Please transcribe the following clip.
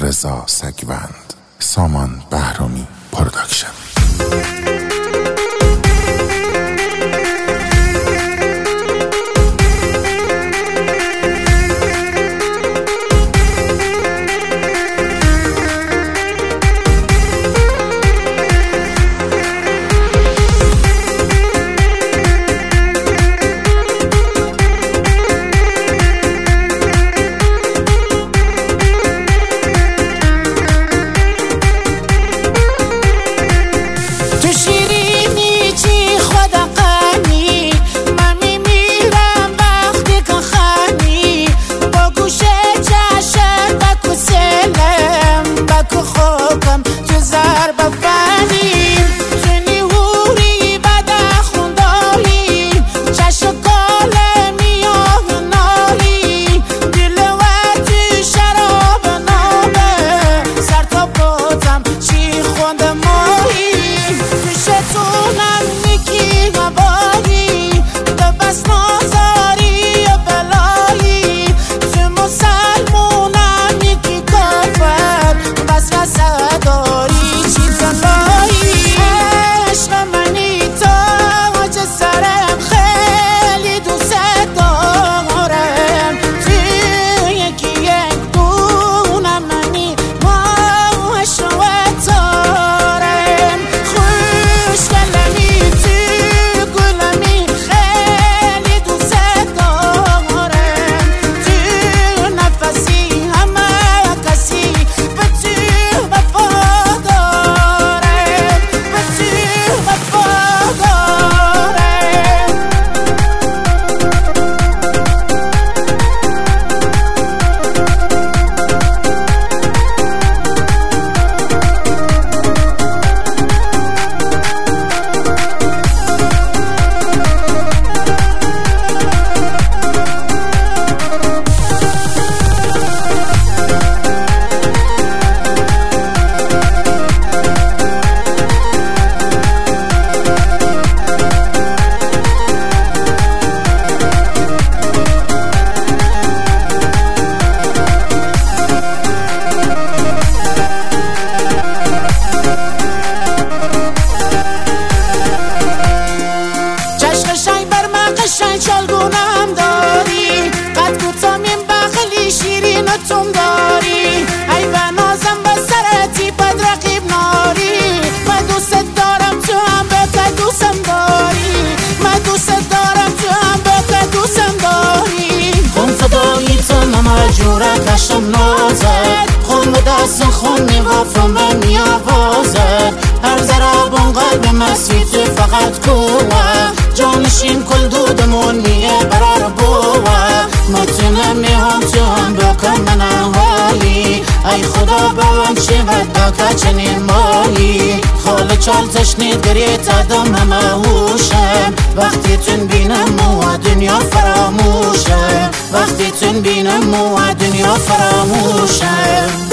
رضا سگوند. سامان بهرامی پروداکشن. دشتم نازد خون به دست خون میوافم میآوازد هر ضربان قلب مسیت فقط کوه جانشین کل دودمون میه برار بوه متنم میهم تو هم بکن من حالی ای خدا بوان چه ود چنین مالی خال چال تشنید گریت آدم همهوشم وقتی تون بینم مو دنیا فراموشم وقتی تون بینم مو دنیا فراموشم